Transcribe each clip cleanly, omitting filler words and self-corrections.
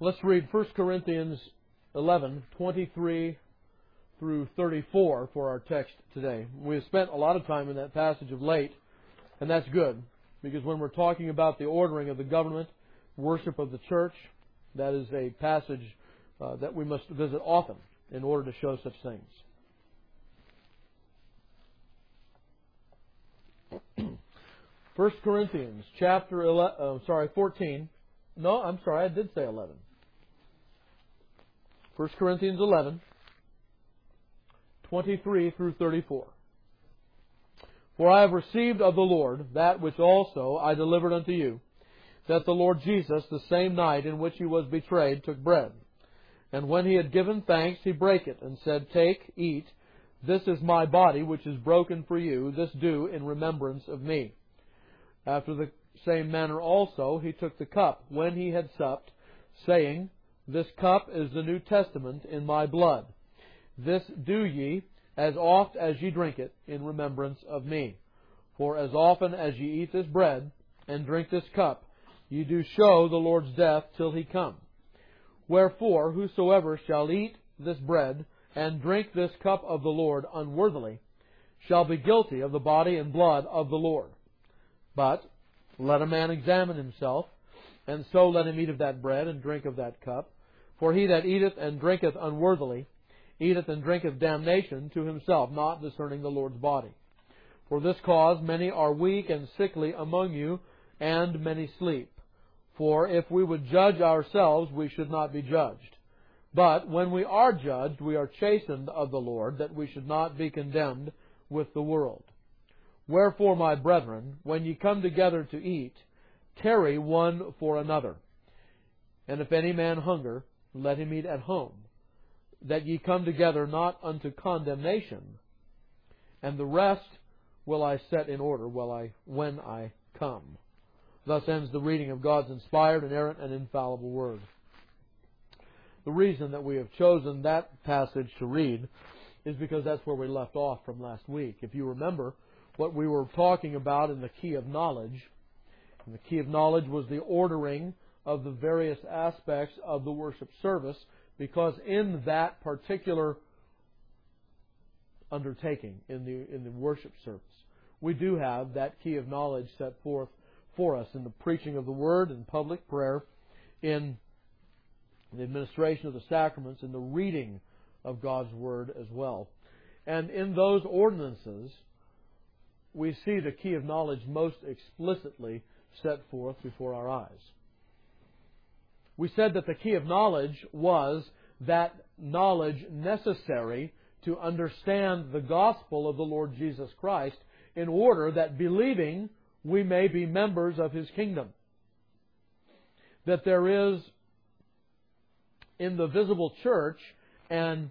Let's read 1 Corinthians 11, 23 through 34 for our text today. We have spent a lot of time in that passage of late, and that's good, because when we're talking about the ordering of the government, worship of the church, that is a passage that we must visit often in order to show such things. 1 Corinthians chapter 14. No, I'm sorry, I did say 11. 1 Corinthians 11, 23 through 34. For I have received of the Lord that which also I delivered unto you, that the Lord Jesus, the same night in which He was betrayed, took bread. And when He had given thanks, He brake it, and said, Take, eat, this is my body, which is broken for you. This do in remembrance of me. After the same manner also He took the cup when He had supped, saying, This cup is the New Testament in my blood. This do ye, as oft as ye drink it, in remembrance of me. For as often as ye eat this bread, and drink this cup, ye do show the Lord's death till He come. Wherefore, whosoever shall eat this bread, and drink this cup of the Lord unworthily, shall be guilty of the body and blood of the Lord. But let a man examine himself, and so let him eat of that bread and drink of that cup. For he that eateth and drinketh unworthily, eateth and drinketh damnation to himself, not discerning the Lord's body. For this cause many are weak and sickly among you, and many sleep. For if we would judge ourselves, we should not be judged. But when we are judged, we are chastened of the Lord, that we should not be condemned with the world. Wherefore, my brethren, when ye come together to eat, tarry one for another. And if any man hunger, let him eat at home, that ye come together not unto condemnation. And the rest will I set in order when I come. Thus ends the reading of God's inspired, inerrant, and infallible Word. The reason that we have chosen that passage to read is because that's where we left off from last week. If you remember what we were talking about in the key of knowledge, and the key of knowledge was the ordering of the various aspects of the worship service, because in that particular undertaking, in the worship service, we do have that key of knowledge set forth for us in the preaching of the Word, in public prayer, in the administration of the sacraments, in the reading of God's Word as well. And in those ordinances, we see the key of knowledge most explicitly set forth before our eyes. We said that the key of knowledge was that knowledge necessary to understand the gospel of the Lord Jesus Christ, in order that believing we may be members of His kingdom. That there is in the visible church a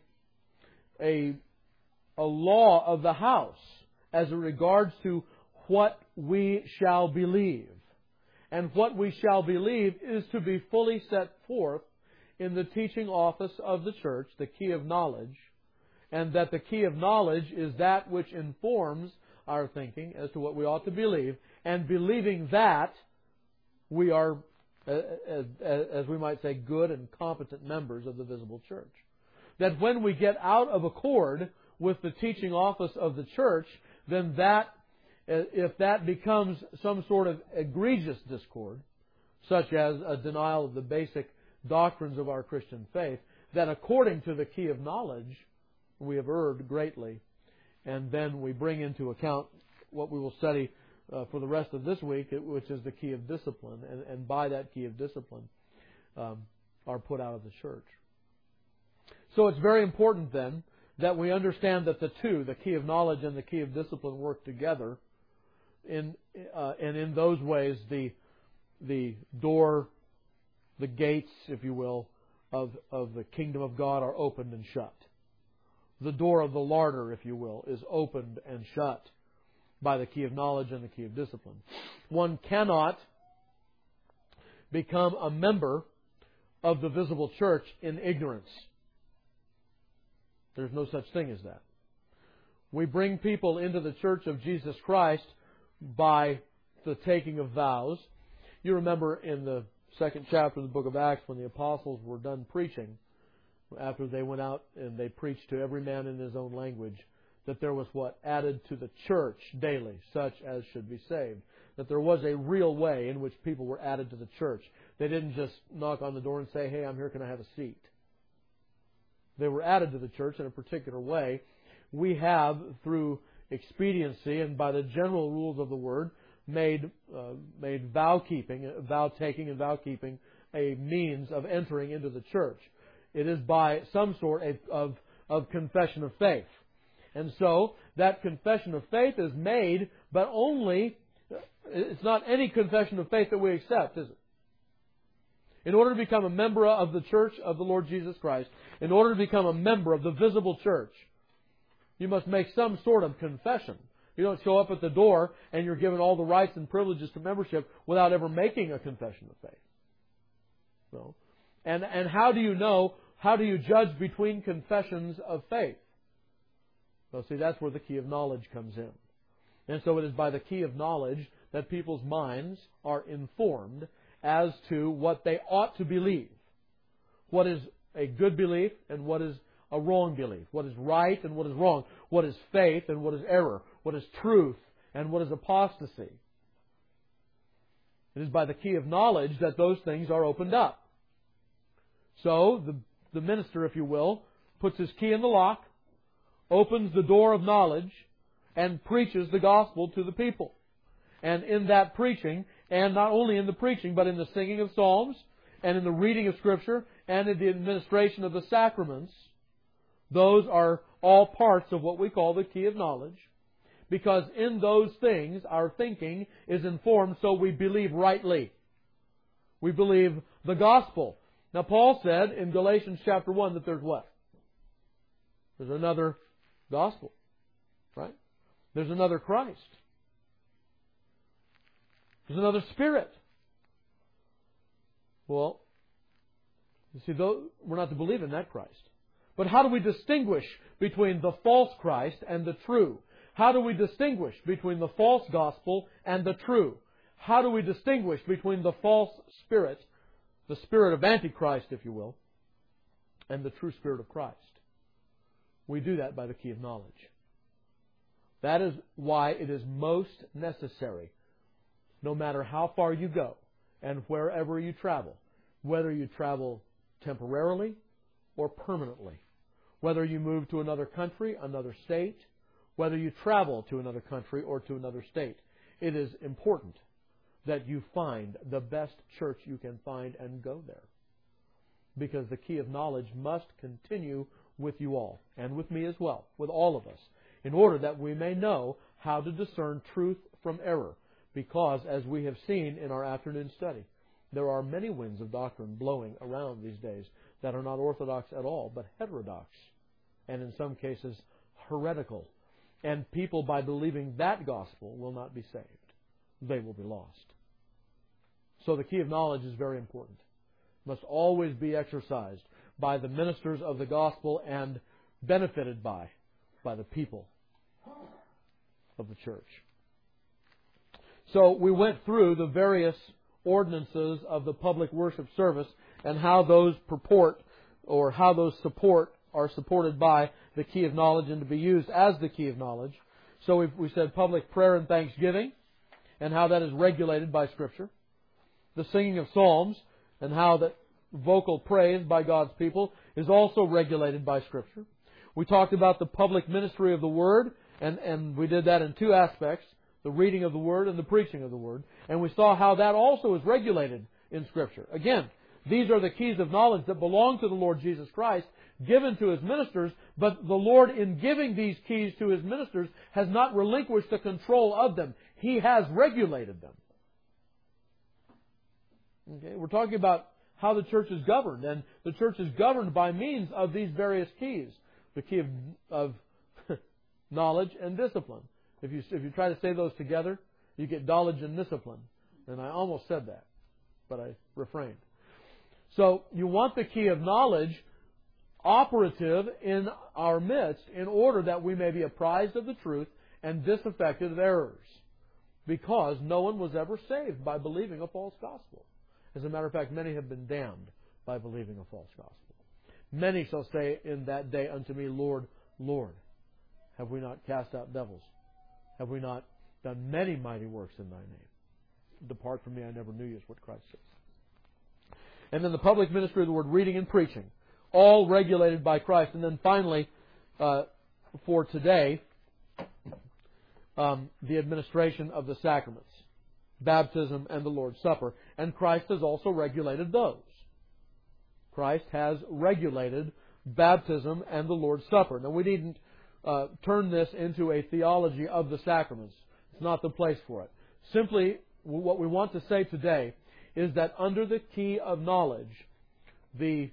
law of the house as it regards to what we shall believe. And what we shall believe is to be fully set forth in the teaching office of the church, the key of knowledge, and that the key of knowledge is that which informs our thinking as to what we ought to believe, and believing that we are, as we might say, good and competent members of the visible church. That when we get out of accord with the teaching office of the church, then that, if that becomes some sort of egregious discord, such as a denial of the basic doctrines of our Christian faith, then according to the key of knowledge, we have erred greatly. And then we bring into account what we will study for the rest of this week, which is the key of discipline. And by that key of discipline, are put out of the church. So it's very important then that we understand that the two, the key of knowledge and the key of discipline, work together. And in those ways, the door, the gates, if you will, of the kingdom of God are opened and shut. The door of the larder, if you will, is opened and shut by the key of knowledge and the key of discipline. One cannot become a member of the visible church in ignorance. There's no such thing as that. We bring people into the church of Jesus Christ by the taking of vows. You remember in the 2nd chapter of the book of Acts, when the apostles were done preaching, after they went out and they preached to every man in his own language, that there was what? Added to the church daily, such as should be saved. That there was a real way in which people were added to the church. They didn't just knock on the door and say, "Hey, I'm here, can I have a seat?" They were added to the church in a particular way. We have, through expediency and by the general rules of the Word, made vow-taking and vow-keeping a means of entering into the church. It is by some sort of confession of faith. And so, that confession of faith is made, but only, it's not any confession of faith that we accept, is it? In order to become a member of the church of the Lord Jesus Christ, in order to become a member of the visible church, you must make some sort of confession. You don't show up at the door and you're given all the rights and privileges to membership without ever making a confession of faith. No. And how do you know, how do you judge between confessions of faith? Well, see, that's where the key of knowledge comes in. And so it is by the key of knowledge that people's minds are informed as to what they ought to believe. What is a good belief and what is a wrong belief. What is right and what is wrong. What is faith and what is error. What is truth and what is apostasy. It is by the key of knowledge that those things are opened up. So, the minister, if you will, puts his key in the lock, opens the door of knowledge, and preaches the gospel to the people. And in that preaching, and not only in the preaching, but in the singing of psalms, and in the reading of Scripture, and in the administration of the sacraments, those are all parts of what we call the key of knowledge. Because in those things, our thinking is informed so we believe rightly. We believe the gospel. Now, Paul said in Galatians chapter 1 that there's what? There's another gospel. Right? There's another Christ. There's another Spirit. Well, you see, we're not to believe in that Christ. But how do we distinguish between the false Christ and the true? How do we distinguish between the false gospel and the true? How do we distinguish between the false spirit, the spirit of Antichrist, if you will, and the true Spirit of Christ? We do that by the key of knowledge. That is why it is most necessary, no matter how far you go and wherever you travel, whether you travel temporarily or permanently, whether you move to another country, another state, whether you travel to another country or to another state, it is important that you find the best church you can find and go there. Because the key of knowledge must continue with you all, and with me as well, with all of us, in order that we may know how to discern truth from error. Because, as we have seen in our afternoon study, there are many winds of doctrine blowing around these days that are not orthodox at all, but heterodox, and in some cases heretical. And people, by believing that gospel, will not be saved. They will be lost. So the key of knowledge is very important. It must always be exercised by the ministers of the gospel and benefited by the people of the church. So we went through the various ordinances of the public worship service and how those purport or how those are supported by the key of knowledge and to be used as the key of knowledge. So we said public prayer and thanksgiving and how that is regulated by Scripture. The singing of psalms and how that vocal praise by God's people is also regulated by Scripture. We talked about the public ministry of the Word, and we did that in two aspects, the reading of the Word and the preaching of the Word. And we saw how that also is regulated in Scripture. Again, these are the keys of knowledge that belong to the Lord Jesus Christ, given to His ministers, but the Lord, in giving these keys to His ministers, has not relinquished the control of them. He has regulated them. Okay? We're talking about how the church is governed, and the church is governed by means of these various keys. The key of knowledge and discipline. If you try to say those together, you get knowledge and discipline. And I almost said that, but I refrained. So you want the key of knowledge operative in our midst in order that we may be apprised of the truth and disaffected of errors. Because no one was ever saved by believing a false gospel. As a matter of fact, many have been damned by believing a false gospel. Many shall say in that day unto me, Lord, Lord, have we not cast out devils? Have we not done many mighty works in thy name? Depart from me, I never knew you, is what Christ says. And then the public ministry of the word, reading and preaching, all regulated by Christ. And then finally, for today, the administration of the sacraments, baptism and the Lord's Supper. And Christ has also regulated those. Christ has regulated baptism and the Lord's Supper. Now, we needn't turn this into a theology of the sacraments. It's not the place for it. Simply, what we want to say today is that under the key of knowledge, the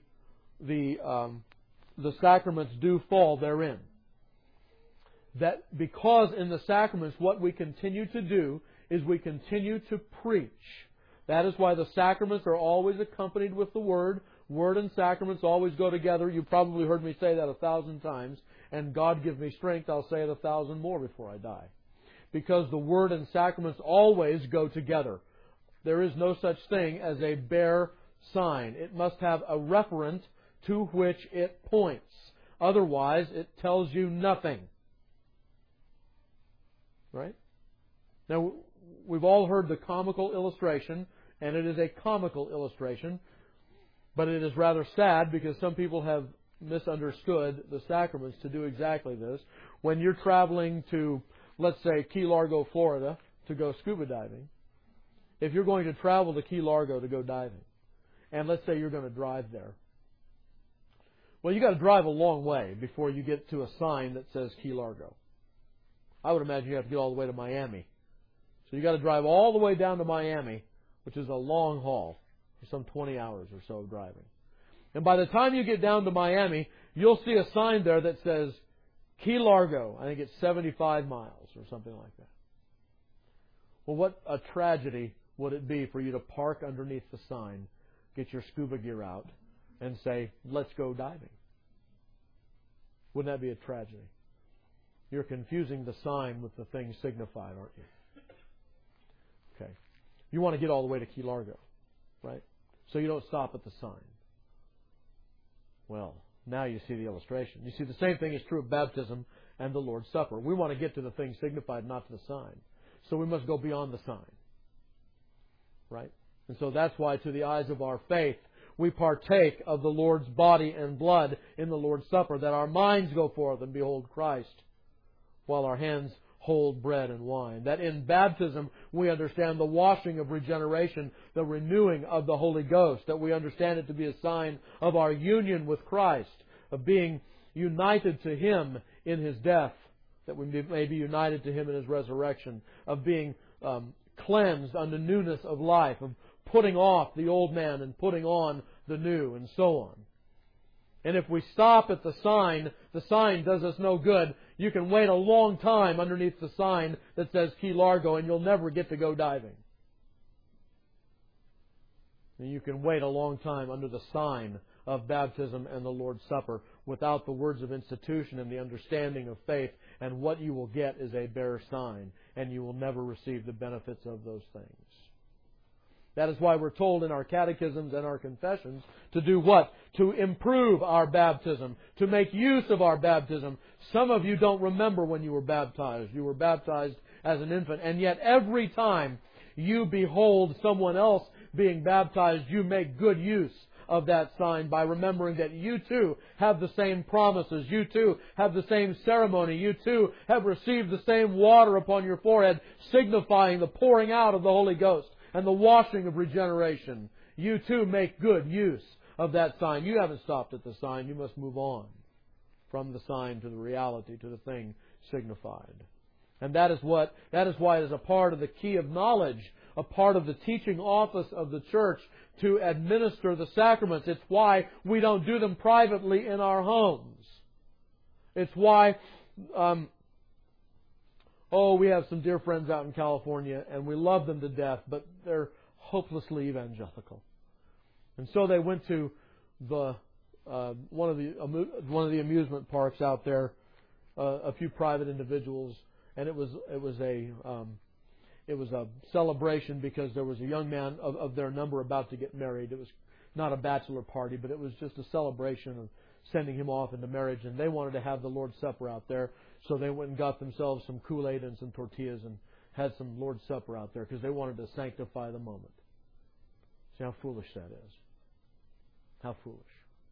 sacraments do fall therein. That because in the sacraments what we continue to do is we continue to preach. That is why the sacraments are always accompanied with the Word. Word and sacraments always go together. You've probably heard me say that 1,000 times. And God give me strength, I'll say it 1,000 more before I die. Because the Word and sacraments always go together. There is no such thing as a bare sign. It must have a referent to which it points. Otherwise, it tells you nothing. Right? Now, we've all heard the comical illustration, and it is a comical illustration, but it is rather sad because some people have misunderstood the sacraments to do exactly this. When you're traveling to, let's say, Key Largo, Florida, to go scuba diving, if you're going to travel to Key Largo to go diving, and let's say you're going to drive there, well, you've got to drive a long way before you get to a sign that says Key Largo. I would imagine you have to get all the way to Miami. So you've got to drive all the way down to Miami, which is a long haul, for some 20 hours or so of driving. And by the time you get down to Miami, you'll see a sign there that says Key Largo. I think it's 75 miles or something like that. Well, what a tragedy would it be for you to park underneath the sign, get your scuba gear out, and say, let's go diving? Wouldn't that be a tragedy? You're confusing the sign with the thing signified, aren't you? Okay. You want to get all the way to Key Largo, right? So you don't stop at the sign. Well, now you see the illustration. You see, the same thing is true of baptism and the Lord's Supper. We want to get to the thing signified, not to the sign. So we must go beyond the sign. Right? And so that's why, to the eyes of our faith, we partake of the Lord's body and blood in the Lord's Supper, that our minds go forth and behold Christ, while our hands hold bread and wine. That in baptism we understand the washing of regeneration, the renewing of the Holy Ghost, that we understand it to be a sign of our union with Christ, of being united to Him in His death, that we may be united to Him in His resurrection, of being cleansed unto newness of life, of putting off the old man and putting on the new, and so on. And if we stop at the sign does us no good. You can wait a long time underneath the sign that says Key Largo, and you'll never get to go diving. And you can wait a long time under the sign of baptism and the Lord's Supper without the words of institution and the understanding of faith, and what you will get is a bare sign, and you will never receive the benefits of those things. That is why we're told in our catechisms and our confessions to do what? To improve our baptism, to make use of our baptism. Some of you don't remember when you were baptized. You were baptized as an infant, and yet every time you behold someone else being baptized, you make good use of that sign by remembering that you too have the same promises. You too have the same ceremony. You too have received the same water upon your forehead, signifying the pouring out of the Holy Ghost and the washing of regeneration. You too make good use of that sign. You haven't stopped at the sign. You must move on from the sign to the reality, to the thing signified. And that is why it is a part of the key of knowledge, a part of the teaching office of the church to administer the sacraments. It's why we don't do them privately in our homes. It's why we have some dear friends out in California, and we love them to death, but they're hopelessly evangelical. And so they went to the one of the amusement parks out there, a few private individuals, and it was It was a celebration because there was a young man of their number about to get married. It was not a bachelor party, but it was just a celebration of sending him off into marriage. And they wanted to have the Lord's Supper out there, so they went and got themselves some Kool-Aid and some tortillas and had some Lord's Supper out there because they wanted to sanctify the moment. See how foolish that is. How foolish.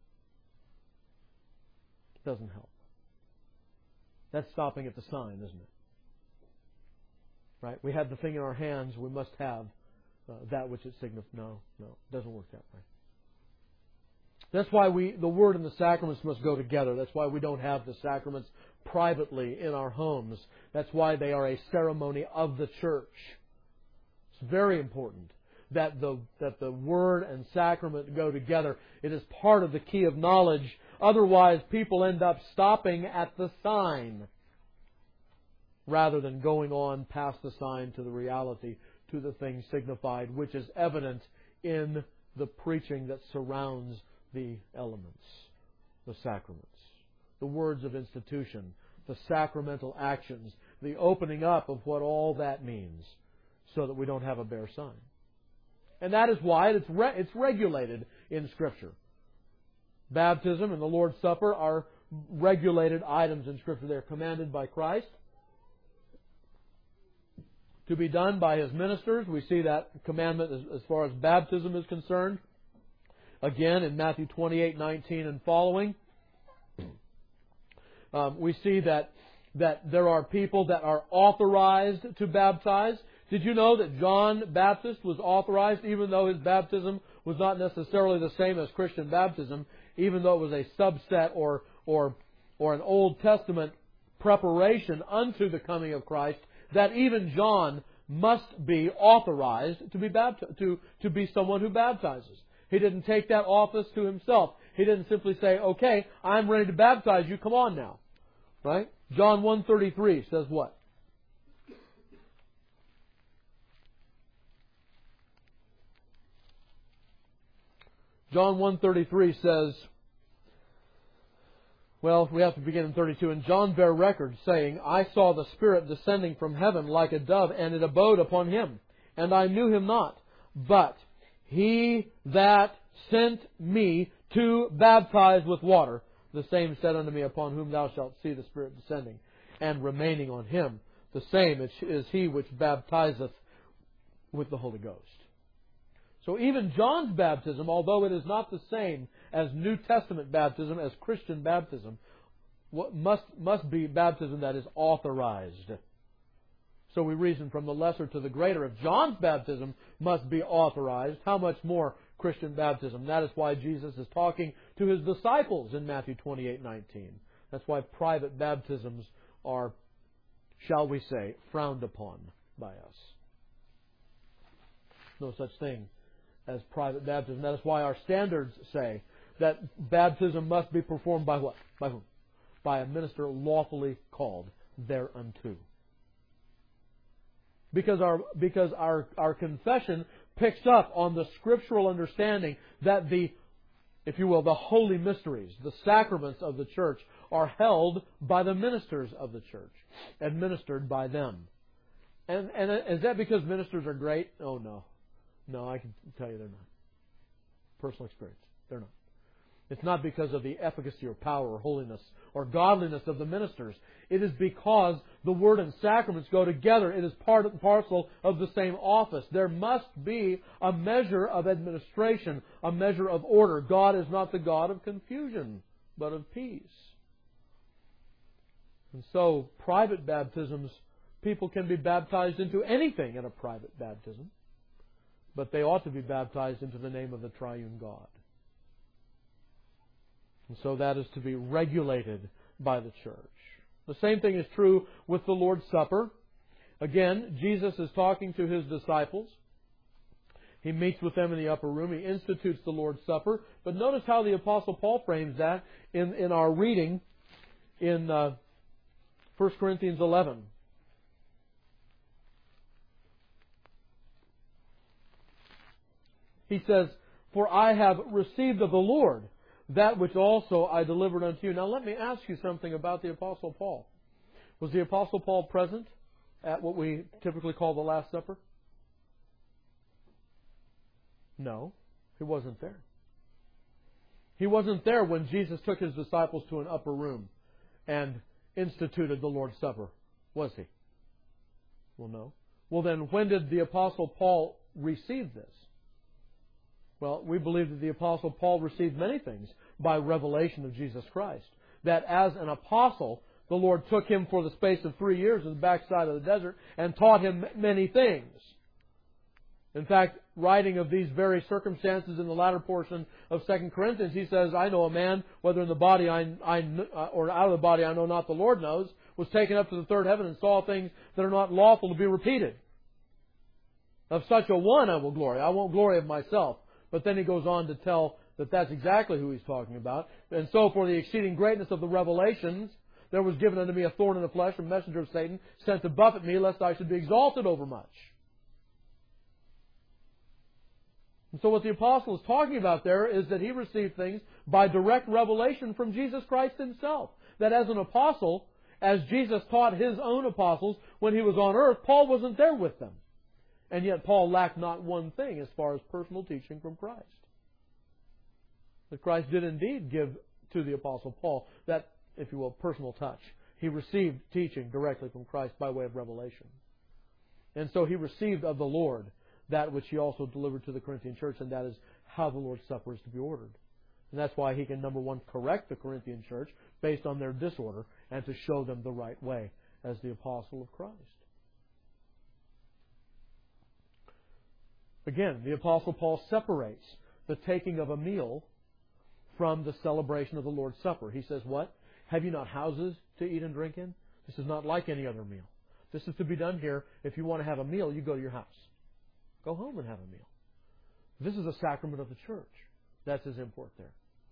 It doesn't help. That's stopping at the sign, isn't it? Right? We have the thing in our hands. We must have that which it signifies. No, it doesn't work that way. That's why the Word and the sacraments must go together. That's why we don't have the sacraments privately in our homes. That's why they are a ceremony of the church. It's very important that the Word and sacrament go together. It is part of the key of knowledge. Otherwise, people end up stopping at the sign rather than going on past the sign to the reality, to the thing signified, which is evident in the preaching that surrounds the elements, the sacraments, the words of institution, the sacramental actions, the opening up of what all that means, so that we don't have a bare sign. And that is why it's regulated in Scripture. Baptism and the Lord's Supper are regulated items in Scripture. They're commanded by Christ to be done by His ministers. We see that commandment as far as baptism is concerned. Again, in Matthew 28:19 and following, we see that there are people that are authorized to baptize. Did you know that John Baptist was authorized, even though his baptism was not necessarily the same as Christian baptism, even though it was a subset or an Old Testament preparation unto the coming of Christ, that even John must be authorized to be to be someone who baptizes. He didn't take that office to himself. He didn't simply say, "Okay, I'm ready to baptize you. Come on now." Right? John 1:33 says what? John 1:33 says, well, we have to begin in 32. And John bare record, saying, I saw the Spirit descending from heaven like a dove, and it abode upon him. And I knew him not. But He that sent me to baptize with water, the same said unto me, Upon whom thou shalt see the Spirit descending and remaining on him, the same is he which baptizeth with the Holy Ghost. So even John's baptism, although it is not the same as New Testament baptism, as Christian baptism, must be baptism that is authorized. So we reason from the lesser to the greater. If John's baptism must be authorized, how much more Christian baptism? That is why Jesus is talking to His disciples in Matthew 28:19. That's why private baptisms are, shall we say, frowned upon by us. No such thing as private baptism. That is why our standards say that baptism must be performed by what? By whom? By a minister lawfully called thereunto. Because our confession picks up on the scriptural understanding that the holy mysteries, the sacraments of the church, are held by the ministers of the church, administered by them. And is that because ministers are great? Oh, no. No, I can tell you they're not. Personal experience. They're not. It's not because of the efficacy or power or holiness or godliness of the ministers. It is because the Word and sacraments go together. It is part and parcel of the same office. There must be a measure of administration, a measure of order. God is not the God of confusion, but of peace. And so, private baptisms, people can be baptized into anything in a private baptism, but they ought to be baptized into the name of the triune God. And so that is to be regulated by the church. The same thing is true with the Lord's Supper. Again, Jesus is talking to His disciples. He meets with them in the upper room. He institutes the Lord's Supper. But notice how the Apostle Paul frames that in our reading in 1 Corinthians 11. He says, For I have received of the Lord that which also I delivered unto you. Now let me ask you something about the Apostle Paul. Was the Apostle Paul present at what we typically call the Last Supper? No, He wasn't there. He wasn't there when Jesus took His disciples to an upper room and instituted the Lord's Supper, was He? Well, no. Well, then when did the Apostle Paul receive this? Well, we believe that the Apostle Paul received many things by revelation of Jesus Christ. That as an apostle, the Lord took him for the space of 3 years in the backside of the desert and taught him many things. In fact, writing of these very circumstances in the latter portion of 2 Corinthians, he says, I know a man, whether in the body or out of the body I know not, the Lord knows, was taken up to the third heaven and saw things that are not lawful to be repeated. Of such a one I will glory. I won't glory of myself. But then he goes on to tell that that's exactly who he's talking about. And so for the exceeding greatness of the revelations, there was given unto me a thorn in the flesh, a messenger of Satan, sent to buffet me, lest I should be exalted overmuch. And so what the apostle is talking about there is that he received things by direct revelation from Jesus Christ Himself. That as an apostle, as Jesus taught His own apostles when He was on earth, Paul wasn't there with them. And yet Paul lacked not one thing as far as personal teaching from Christ. But Christ did indeed give to the Apostle Paul that, if you will, personal touch. He received teaching directly from Christ by way of revelation. And so he received of the Lord that which he also delivered to the Corinthian church, and that is how the Lord's Supper is to be ordered. And that's why he can, number one, correct the Corinthian church based on their disorder and to show them the right way as the Apostle of Christ. Again, the Apostle Paul separates the taking of a meal from the celebration of the Lord's Supper. He says, what? Have you not houses to eat and drink in? This is not like any other meal. This is to be done here. If you want to have a meal, you go to your house. Go home and have a meal. This is a sacrament of the church. That's his import there.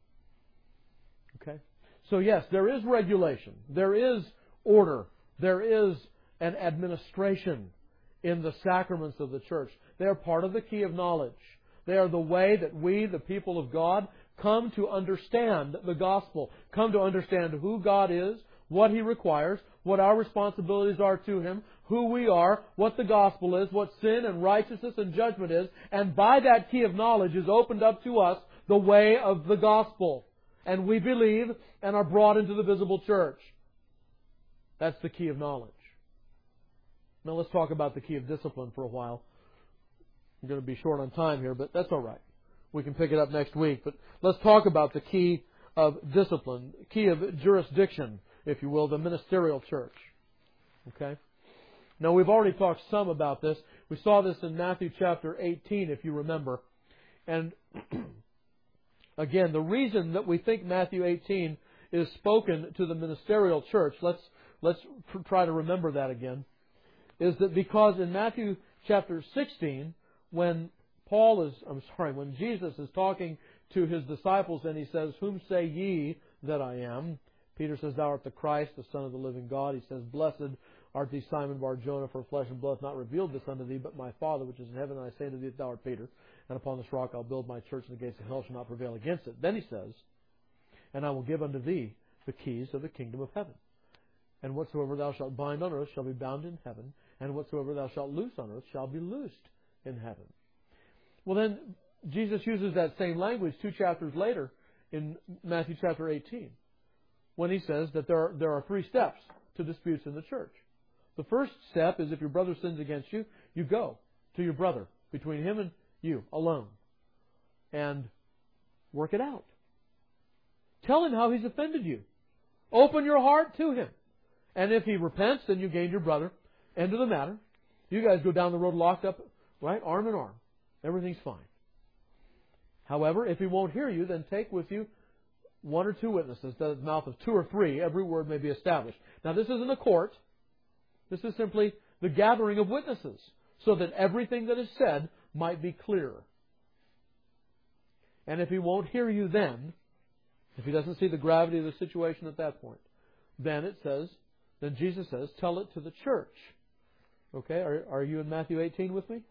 Okay? So yes, there is regulation. There is order. There is an administration in the sacraments of the church. They are part of the key of knowledge. They are the way that we, the people of God, come to understand the gospel, come to understand who God is, what He requires, what our responsibilities are to Him, who we are, what the gospel is, what sin and righteousness and judgment is, and by that key of knowledge is opened up to us the way of the gospel. And we believe and are brought into the visible church. That's the key of knowledge. Now let's talk about the key of discipline for a while. I'm going to be short on time here, but that's all right. We can pick it up next week. But let's talk about the key of discipline, key of jurisdiction, if you will, the ministerial church. Okay? Now we've already talked some about this. We saw this in Matthew chapter 18, if you remember. And again, the reason that we think Matthew 18 is spoken to the ministerial church, let's try to remember that again, is that because in Matthew chapter 16, when Jesus is talking to His disciples and He says, whom say ye that I am? Peter says, thou art the Christ, the Son of the living God. He says, blessed art thee, Simon Bar-Jonah, for flesh and blood hath not revealed this unto thee, but my Father which is in heaven. And I say unto thee, thou art Peter, and upon this rock I'll build my church, and the gates of hell shall not prevail against it. Then He says, and I will give unto thee the keys of the kingdom of heaven. And whatsoever thou shalt bind on earth shall be bound in heaven, and whatsoever thou shalt loose on earth shall be loosed in heaven. Well, then Jesus uses that same language 2 chapters later in Matthew chapter 18 when He says that there are 3 steps to disputes in the church. The first step is if your brother sins against you, you go to your brother, between him and you, alone, and work it out. Tell him how he's offended you. Open your heart to him. And if he repents, then you gain your brother. End of the matter. You guys go down the road locked up, right, arm in arm. Everything's fine. However, if he won't hear you, then take with you 1 or 2 witnesses, that at the mouth of 2 or 3, every word may be established. Now, this isn't a court. This is simply the gathering of witnesses, so that everything that is said might be clearer. And if he won't hear you then, if he doesn't see the gravity of the situation at that point, then Jesus says, tell it to the church. Okay, are you in Matthew 18 with me?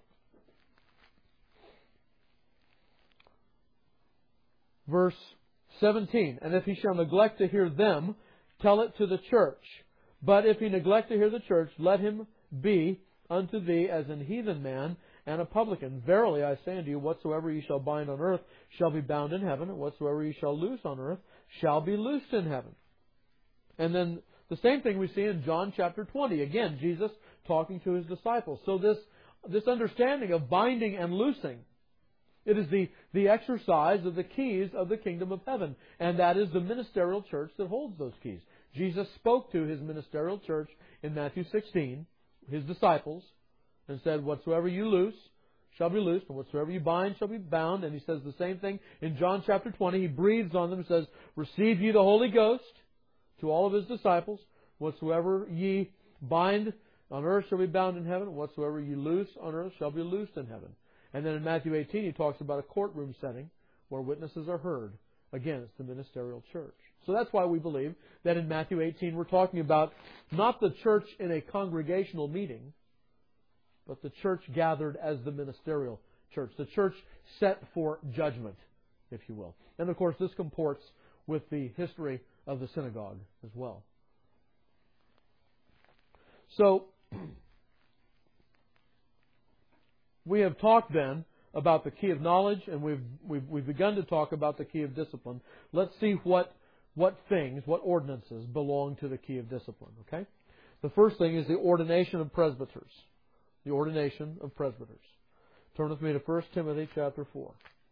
Verse 17, and if he shall neglect to hear them, tell it to the church. But if he neglect to hear the church, let him be unto thee as an heathen man and a publican. Verily I say unto you, whatsoever ye shall bind on earth shall be bound in heaven, and whatsoever ye shall loose on earth shall be loosed in heaven. And then the same thing we see in John chapter 20. Again, Jesus talking to His disciples. So this understanding of binding and loosing, it is the exercise of the keys of the kingdom of heaven. And that is the ministerial church that holds those keys. Jesus spoke to His ministerial church in Matthew 16, His disciples, and said, whatsoever you loose shall be loosed, and whatsoever you bind shall be bound. And He says the same thing in John chapter 20. He breathes on them and says, receive ye the Holy Ghost, to all of His disciples. Whatsoever ye bind on earth shall be bound in heaven, and whatsoever ye loose on earth shall be loosed in heaven. And then in Matthew 18 He talks about a courtroom setting where witnesses are heard. Again, it's the ministerial church. So that's why we believe that in Matthew 18 we're talking about not the church in a congregational meeting, but the church gathered as the ministerial church. The church set for judgment, if you will. And of course this comports with the history of the synagogue as well. So, we have talked then about the key of knowledge, and we've begun to talk about the key of discipline. Let's see what ordinances belong to the key of discipline, okay? The first thing is the ordination of presbyters. The ordination of presbyters. Turn with me to 1 Timothy chapter 4.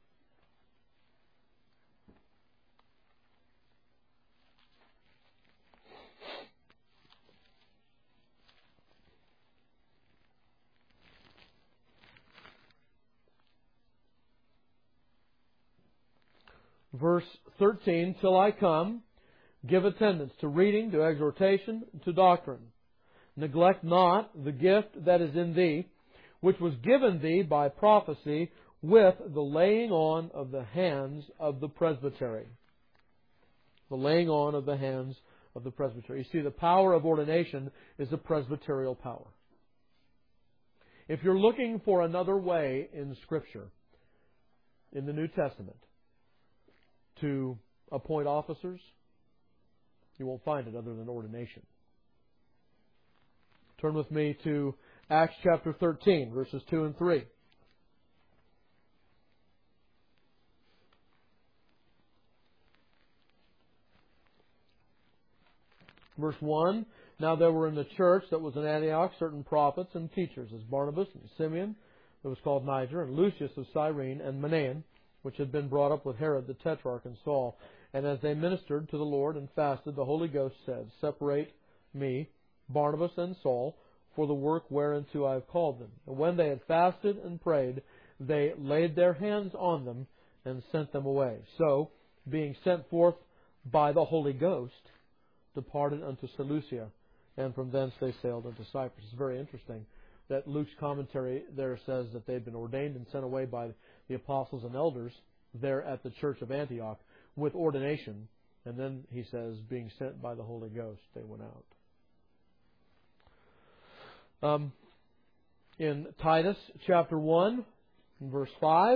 Verse 13, till I come, give attendance to reading, to exhortation, to doctrine. Neglect not the gift that is in thee, which was given thee by prophecy with the laying on of the hands of the presbytery. The laying on of the hands of the presbytery. You see, the power of ordination is a presbyterial power. If you're looking for another way in Scripture, in the New Testament, to appoint officers, you won't find it other than ordination. Turn with me to Acts chapter 13, verses 2 and 3. Verse 1, now there were in the church that was in Antioch certain prophets and teachers, as Barnabas and Simeon, that was called Niger, and Lucius of Cyrene, and Manaen, which had been brought up with Herod the Tetrarch and Saul. And as they ministered to the Lord and fasted, the Holy Ghost said, separate me, Barnabas and Saul, for the work whereunto I have called them. And when they had fasted and prayed, they laid their hands on them and sent them away. So, being sent forth by the Holy Ghost, departed unto Seleucia, and from thence they sailed unto Cyprus. It's very interesting that Luke's commentary there says that they'd been ordained and sent away by the apostles and elders there at the church of Antioch with ordination. And then he says, being sent by the Holy Ghost, they went out. In Titus chapter 1, verse 5,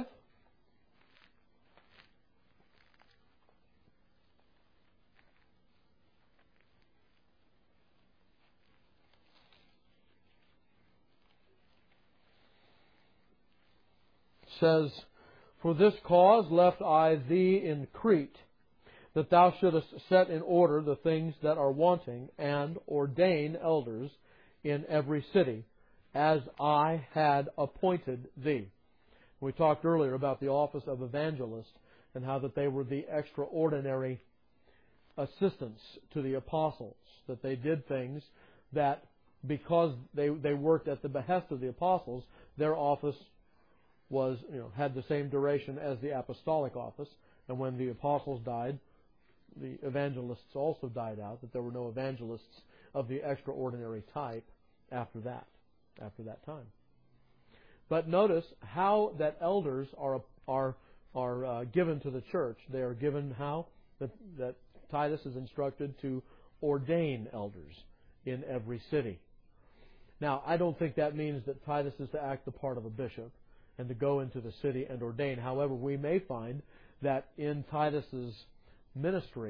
says, for this cause left I thee in Crete, that thou shouldest set in order the things that are wanting, and ordain elders in every city, as I had appointed thee. We talked earlier about the office of evangelist, and how that they were the extraordinary assistants to the apostles, that they did things that, because they worked at the behest of the apostles, their office was, had the same duration as the apostolic office. And when the apostles died, the evangelists also died out, that there were no evangelists of the extraordinary type after that time. But notice how that elders are given to the church. They are given how? That Titus is instructed to ordain elders in every city. Now, I don't think that means that Titus is to act the part of a bishop and to go into the city and ordain. However, we may find that in Titus's ministry,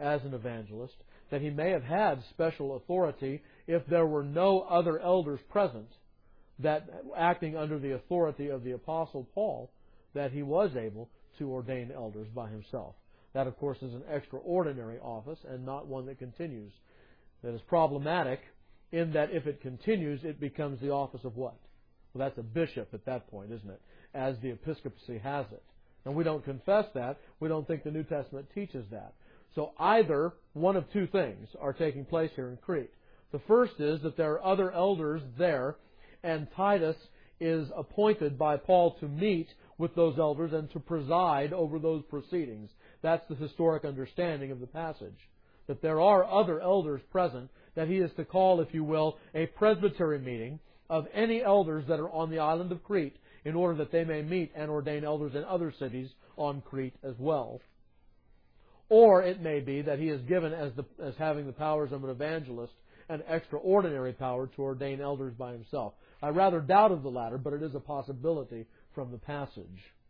as an evangelist, that he may have had special authority if there were no other elders present, that acting under the authority of the Apostle Paul, that he was able to ordain elders by himself. That, of course, is an extraordinary office and not one that continues. That is problematic in that if it continues, it becomes the office of what? Well, that's a bishop at that point, isn't it? As the episcopacy has it. And we don't confess that. We don't think the New Testament teaches that. So either one of two things are taking place here in Crete. The first is that there are other elders there, and Titus is appointed by Paul to meet with those elders and to preside over those proceedings. That's the historic understanding of the passage. That there are other elders present, that he is to call, if you will, a presbytery meeting of any elders that are on the island of Crete, in order that they may meet and ordain elders in other cities on Crete as well. Or it may be that he is given, as having the powers of an evangelist, an extraordinary power to ordain elders by himself. I rather doubt of the latter, but it is a possibility from the passage.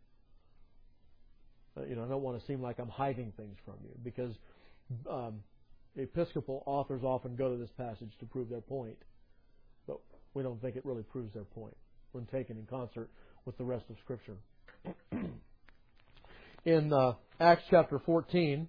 I don't want to seem like I'm hiding things from you, because Episcopal authors often go to this passage to prove their point. But we don't think it really proves their point when taken in concert with the rest of Scripture. In Acts chapter 14,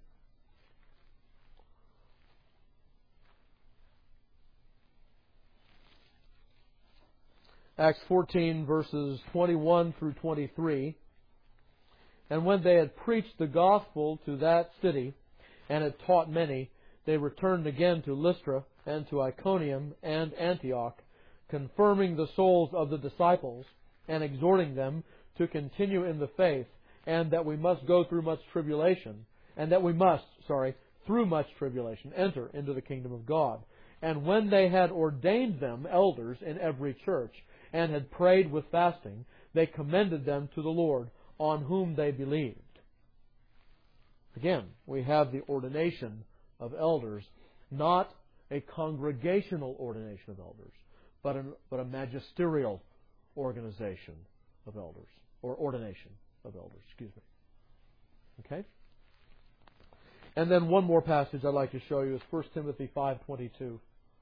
Acts 14 verses 21 through 23, and when they had preached the gospel to that city and had taught many, they returned again to Lystra and to Iconium and Antioch, confirming the souls of the disciples and exhorting them to continue in the faith, and that we must go through much tribulation, and that we must, through much tribulation, enter into the kingdom of God. And when they had ordained them elders in every church, and had prayed with fasting, they commended them to the Lord, on whom they believed. Again, we have the ordination of elders, not a congregational ordination of elders, but a magisterial organization of elders, or ordination of elders, Okay? And then one more passage I'd like to show you is 1 Timothy 5:22.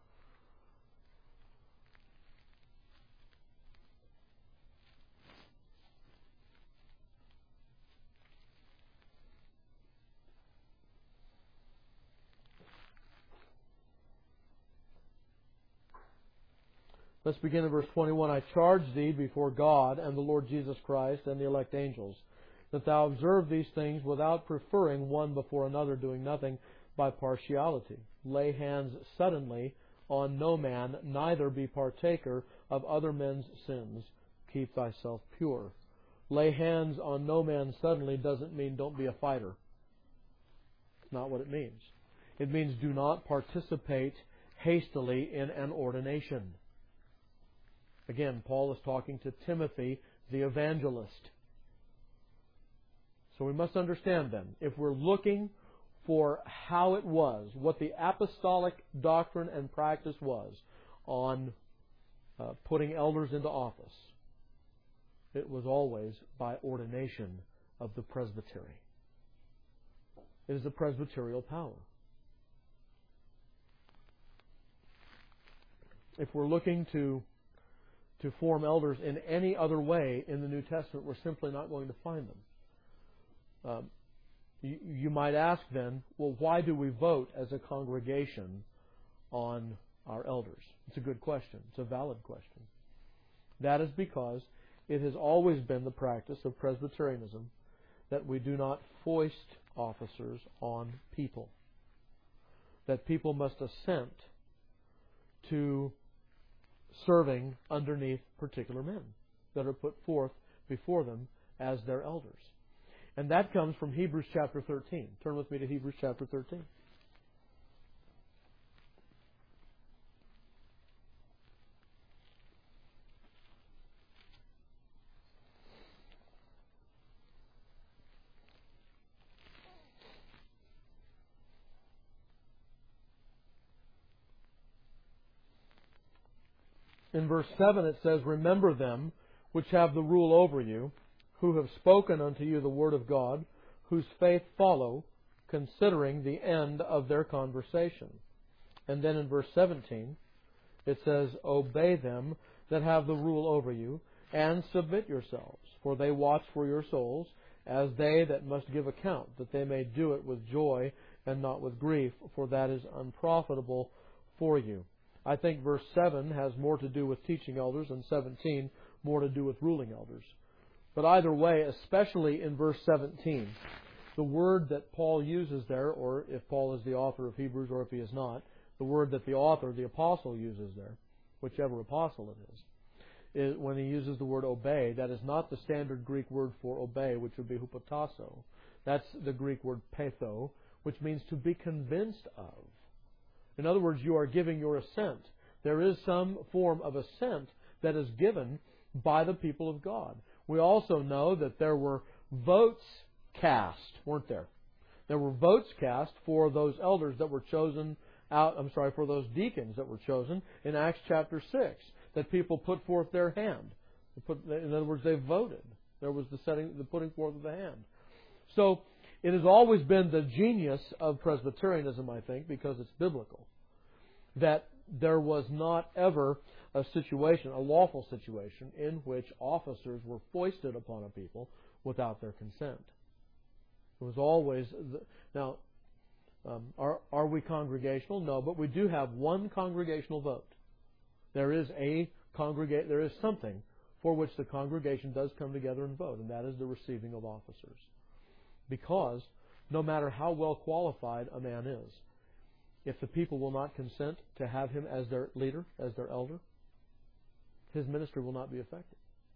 Let's begin in verse 21. I charge thee before God and the Lord Jesus Christ and the elect angels, that thou observe these things without preferring one before another, doing nothing by partiality. Lay hands suddenly on no man, neither be partaker of other men's sins. Keep thyself pure. Lay hands on no man suddenly doesn't mean don't be a fighter. It's not what it means. It means do not participate hastily in an ordination. Again, Paul is talking to Timothy, the evangelist. So we must understand then, if we're looking for how it was, what the apostolic doctrine and practice was on putting elders into office, it was always by ordination of the presbytery. It is a presbyterial power. If we're looking to form elders in any other way in the New Testament, we're simply not going to find them. You might ask then, well, why do we vote as a congregation on our elders? It's a good question. It's a valid question. That is because it has always been the practice of Presbyterianism that we do not foist officers on people. That people must assent to serving underneath particular men that are put forth before them as their elders. And that comes from Hebrews chapter 13. Turn with me to Hebrews chapter 13. In verse 7 it says, remember them which have the rule over you, who have spoken unto you the word of God, whose faith follow, considering the end of their conversation. And then in verse 17, it says, obey them that have the rule over you, and submit yourselves, for they watch for your souls, as they that must give account, that they may do it with joy and not with grief, for that is unprofitable for you. I think verse 7 has more to do with teaching elders, and 17 more to do with ruling elders. But either way, especially in verse 17, the word that Paul uses there, or if Paul is the author of Hebrews or if he is not, the word that the author, the apostle, uses there, whichever apostle it is when he uses the word obey, that is not the standard Greek word for obey, which would be hupotasso. That's the Greek word patho, which means to be convinced of. In other words, you are giving your assent. There is some form of assent that is given by the people of God. We also know that there were votes cast, weren't there? There were votes cast for those elders that were chosen out, for those deacons that were chosen in Acts chapter 6, that people put forth their hand. In other words, they voted. There was the putting forth of the hand. So, it has always been the genius of Presbyterianism, I think, because it's biblical, that there was not ever a lawful situation, in which officers were foisted upon a people without their consent. It was always... Are we congregational? No, but we do have one congregational vote. There is something for which the congregation does come together and vote, and that is the receiving of officers. Because no matter how well qualified a man is, if the people will not consent to have him as their leader, as their elder, his ministry will not be effective.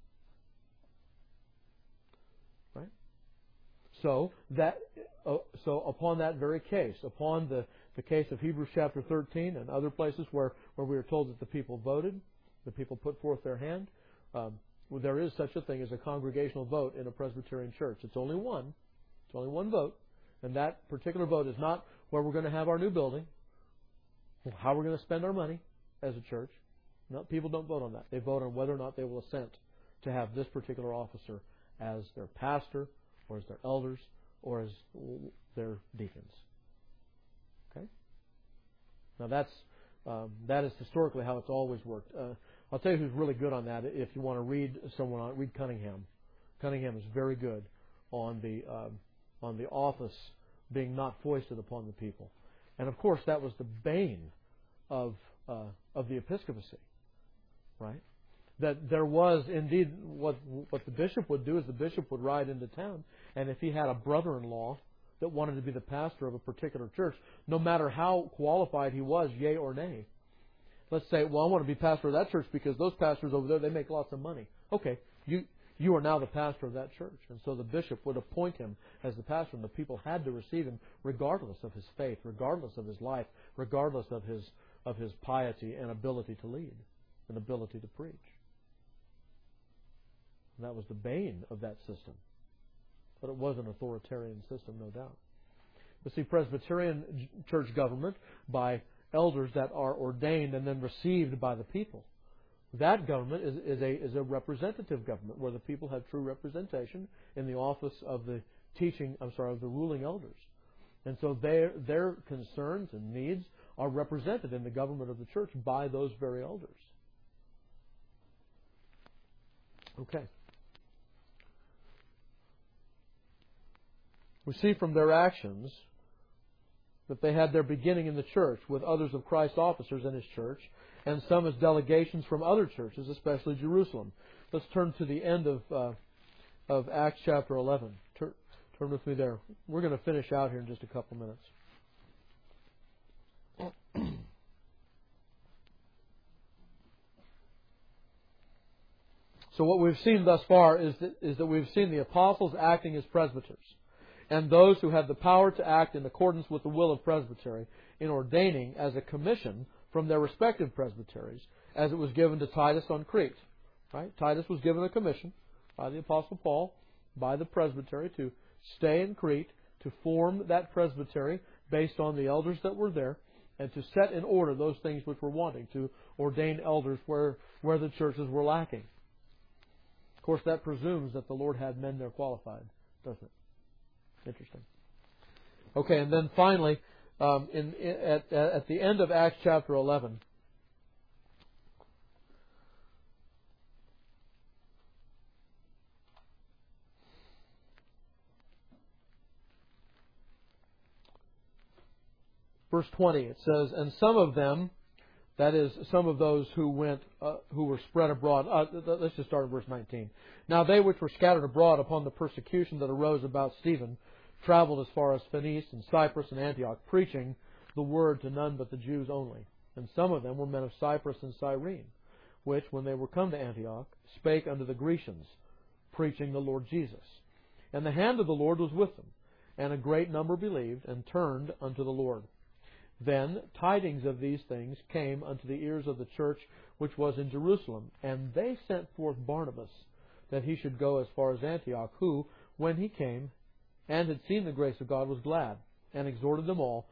Right? So upon that very case, upon the case of Hebrews chapter 13 and other places where we are told that the people voted, the people put forth their hand, there is such a thing as a congregational vote in a Presbyterian church. It's only one. It's only one vote. And that particular vote is not where we're going to have our new building, how we're going to spend our money as a church. No, people don't vote on that. They vote on whether or not they will assent to have this particular officer as their pastor, or as their elders, or as their deacons. Okay? Now that is historically how it's always worked. I'll tell you who's really good on that. If you want to read someone on it, read Cunningham. Cunningham is very good on the office being not foisted upon the people. And of course, that was the bane of the episcopacy, right? That there was indeed what the bishop would do is the bishop would ride into town, and if he had a brother-in-law that wanted to be the pastor of a particular church, no matter how qualified he was, yea or nay, let's say, well, I want to be pastor of that church because those pastors over there, they make lots of money. Okay, you are now the pastor of that church. And so the bishop would appoint him as the pastor, and the people had to receive him regardless of his faith, regardless of his life, regardless of his piety and ability to lead and ability to preach. And that was the bane of that system. But it was an authoritarian system, no doubt. But see, Presbyterian church government by elders that are ordained and then received by the people, that government is a representative government where the people have true representation in the office of the of the ruling elders. And so their concerns and needs are represented in the government of the church by those very elders. Okay. We see from their actions that they had their beginning in the church with others of Christ's officers in His church, and some as delegations from other churches, especially Jerusalem. Let's turn to the end of Acts chapter 11. Turn with me there. We're going to finish out here in just a couple minutes. So what we've seen thus far is that we've seen the apostles acting as presbyters, and those who have the power to act in accordance with the will of presbytery in ordaining as a commission from their respective presbyteries, as it was given to Titus on Crete. Right? Titus was given a commission by the Apostle Paul, by the presbytery, to stay in Crete, to form that presbytery based on the elders that were there, and to set in order those things which were wanting, to ordain elders where the churches were lacking. Of course, that presumes that the Lord had men there qualified, doesn't it? Interesting. Okay, and then finally, at the end of Acts chapter 11, verse 20, it says, "And some of them," that is, some of those who went, who were spread abroad. Let's just start in verse 19. "Now they which were scattered abroad upon the persecution that arose about Stephen traveled as far as Phoenice and Cyprus and Antioch, preaching the word to none but the Jews only. And some of them were men of Cyprus and Cyrene, which, when they were come to Antioch, spake unto the Grecians, preaching the Lord Jesus. And the hand of the Lord was with them, and a great number believed and turned unto the Lord. Then tidings of these things came unto the ears of the church which was in Jerusalem, and they sent forth Barnabas, that he should go as far as Antioch, who, when he came and had seen the grace of God, was glad, and exhorted them all,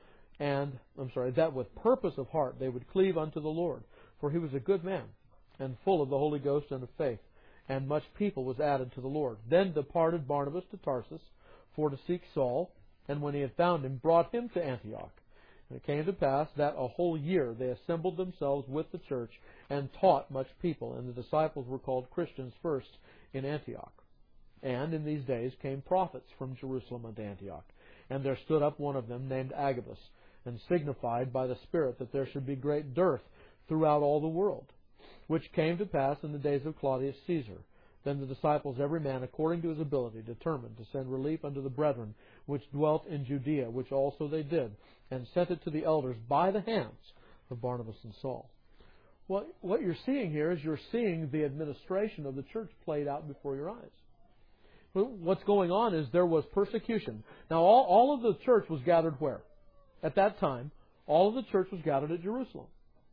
that with purpose of heart they would cleave unto the Lord. For he was a good man, and full of the Holy Ghost and of faith, and much people was added to the Lord. Then departed Barnabas to Tarsus for to seek Saul, and when he had found him, brought him to Antioch. And it came to pass that a whole year they assembled themselves with the church, and taught much people, and the disciples were called Christians first in Antioch. And in these days came prophets from Jerusalem unto Antioch. And there stood up one of them, named Agabus, and signified by the Spirit that there should be great dearth throughout all the world, which came to pass in the days of Claudius Caesar. Then the disciples, every man according to his ability, determined to send relief unto the brethren which dwelt in Judea, which also they did, and sent it to the elders by the hands of Barnabas and Saul." What you're seeing here is you're seeing the administration of the church played out before your eyes. What's going on is there was persecution. Now, all of the church was gathered where? At that time, all of the church was gathered at Jerusalem.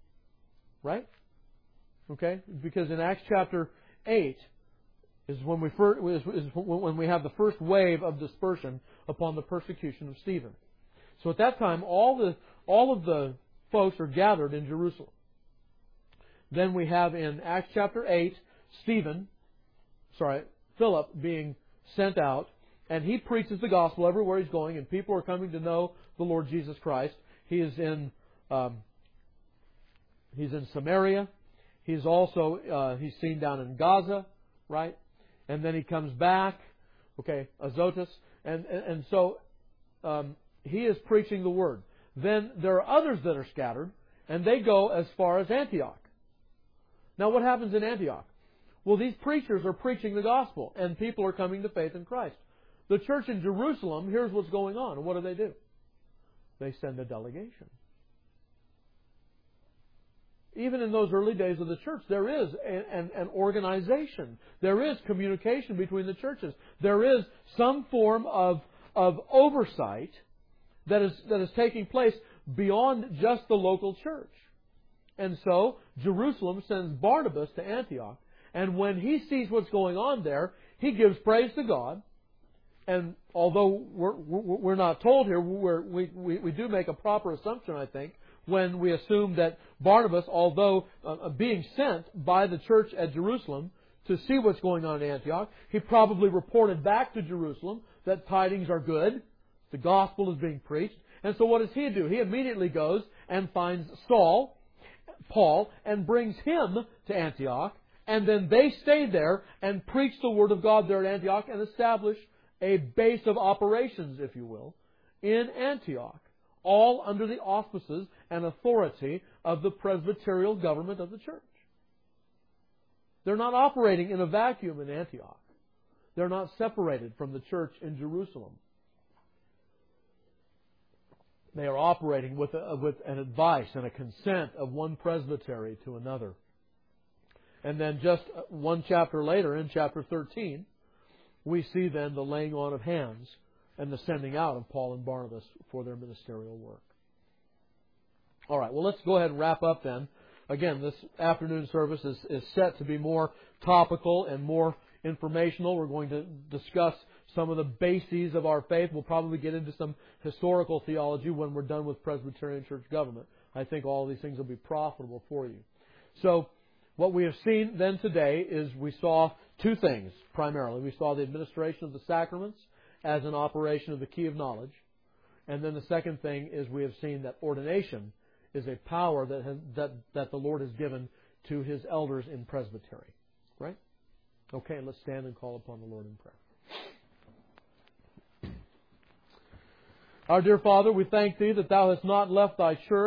Right? Okay? Because in Acts chapter 8 is when we have the first wave of dispersion upon the persecution of Stephen. So at that time, all of the folks are gathered in Jerusalem. Then we have in Acts chapter 8, Philip being sent out, and he preaches the gospel everywhere he's going, and people are coming to know the Lord Jesus Christ. He is in Samaria. He's also he's seen down in Gaza, right? And then he comes back, Azotus, and so he is preaching the word. Then there are others that are scattered, and they go as far as Antioch. Now, what happens in Antioch? Well, these preachers are preaching the gospel, and people are coming to faith in Christ. The church in Jerusalem here's what's going on, and what do? They send a delegation. Even in those early days of the church, there is an organization. There is communication between the churches. There is some form of oversight that is taking place beyond just the local church. And so, Jerusalem sends Barnabas to Antioch. And when he sees what's going on there, he gives praise to God. And although we're not told here, we do make a proper assumption, I think, when we assume that Barnabas, although being sent by the church at Jerusalem to see what's going on in Antioch, he probably reported back to Jerusalem that tidings are good, the gospel is being preached. And so what does he do? He immediately goes and finds Paul, and brings him to Antioch. And then they stay there and preach the Word of God there at Antioch and establish a base of operations, if you will, in Antioch, all under the auspices and authority of the presbyterial government of the church. They're not operating in a vacuum in Antioch. They're not separated from the church in Jerusalem. They are operating with an advice and a consent of one presbytery to another. And then just one chapter later, in chapter 13, we see then the laying on of hands and the sending out of Paul and Barnabas for their ministerial work. All right, well, let's go ahead and wrap up then. Again, this afternoon service is set to be more topical and more informational. We're going to discuss some of the bases of our faith. We'll probably get into some historical theology when we're done with Presbyterian church government. I think all of these things will be profitable for you. So, what we have seen then today is we saw two things primarily. We saw the administration of the sacraments as an operation of the key of knowledge. And then the second thing is we have seen that ordination is a power that the Lord has given to His elders in presbytery. Right? Okay, let's stand and call upon the Lord in prayer. Our dear Father, we thank Thee that Thou hast not left Thy church